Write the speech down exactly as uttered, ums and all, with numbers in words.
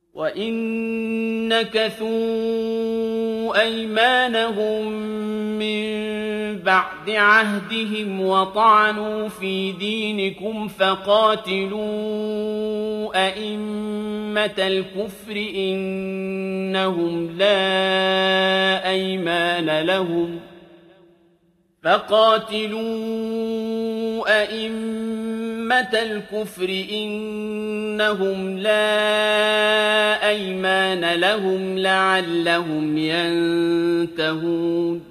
وَإِن نَّكَثُوا أَيْمَانَهُم مِّن بَعْدِ عَهْدِهِمْ وَطَعَنُوا فِي دِينِكُمْ فَقَاتِلُوا أَئِمَّةَ الْكُفْرِ إِنَّهُمْ لَا أَيْمَانَ لَهُمْ فَقَاتِلُوا أَئِمَّةَ الْكُفْرِ إِنَّهُمْ لَا أَيْمَانَ لَهُمْ لَعَلَّهُمْ يَنتَهُونَ